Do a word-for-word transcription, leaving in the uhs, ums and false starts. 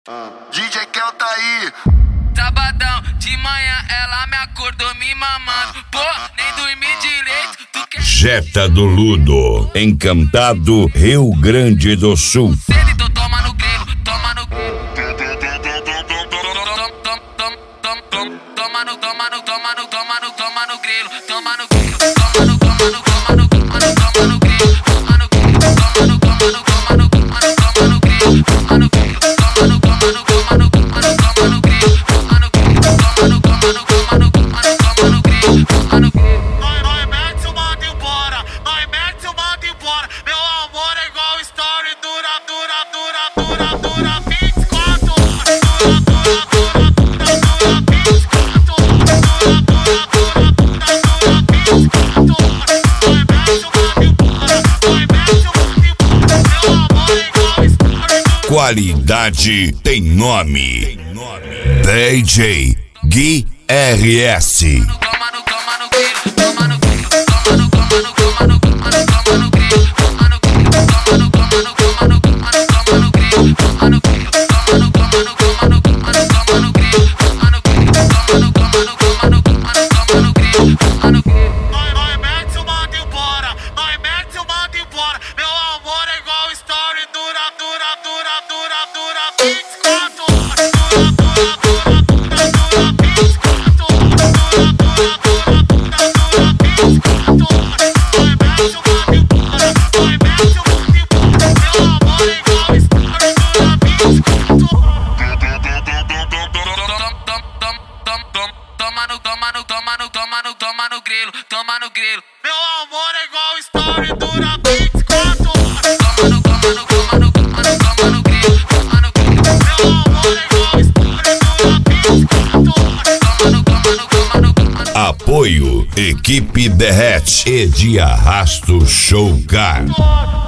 Ah. D J Kel tá aí. Sabadão, de manhã ela me acordou me mamando. Pô, nem dormi direito, tu quer... Jetta do Ludo, Encantado, Rio Grande do Sul. Então toma no grelo, toma no grelo. Toma no, toma no, toma no, toma no, toma no grelo. Toma no grelo, toma no, toma no, toma no, toma no, toma no grelo. Toma no grelo, toma no, toma no, toma no, toma no, toma no grelo. Toma no grelo, toma no, toma no, toma no, toma no, toma no grelo. Toma no grelo, toma no, toma no, toma no, toma no, toma no grelo. Toma no grelo. Nós, nós mete o manda embora, nós mete o manda embora. Meu amor é igual story, dura, dura, dura, dura, dura vinte e quatro horas. Dura, dura, dura, dura, dura vinte e quatro horas. Dura, dura, dura, dura, dura vinte e quatro horas. Nós mete o manda embora, nós mete o manda embora. Meu amor é igual story, dura. Qualidade tem nome. D J Gui R S. Toma no, toma no grelo, toma no grelo, toma no, toma no, toma no, toma no, toma no grelo. Toma no grelo, toma no, toma no, toma no, toma no, toma no grelo. Toma no grelo, toma no, toma no, toma no, toma no, toma no grelo. Toma no grelo, toma no, toma no, toma no, toma no, toma no grelo. Toma no grelo. Nós, nós mete o manda embora, nós mete o manda embora. Meu amor é igual story, dura, dura, dura, dura, dura vinte e quatro horas. Dura, dura, dura, dura, dura vinte e quatro horas. Dura, dura, dura, dura, dura vinte e quatro horas. Nós mete o manda embora, nós mete o manda embora. Meu amor é igual story, dura vinte e quatro horas. Toma no, toma no, toma no, toma no, toma no grelo, toma no grelo. Meu amor é igual story, dura vinte e quatro horas. Toma no, toma no, toma no, toma no, toma no grelo, toma no grelo. Meu amor é igual story, dura vinte e quatro horas. Toma no, toma no, toma no, toma no. Apoio Equipe Derrete e de Arrasto Show Car.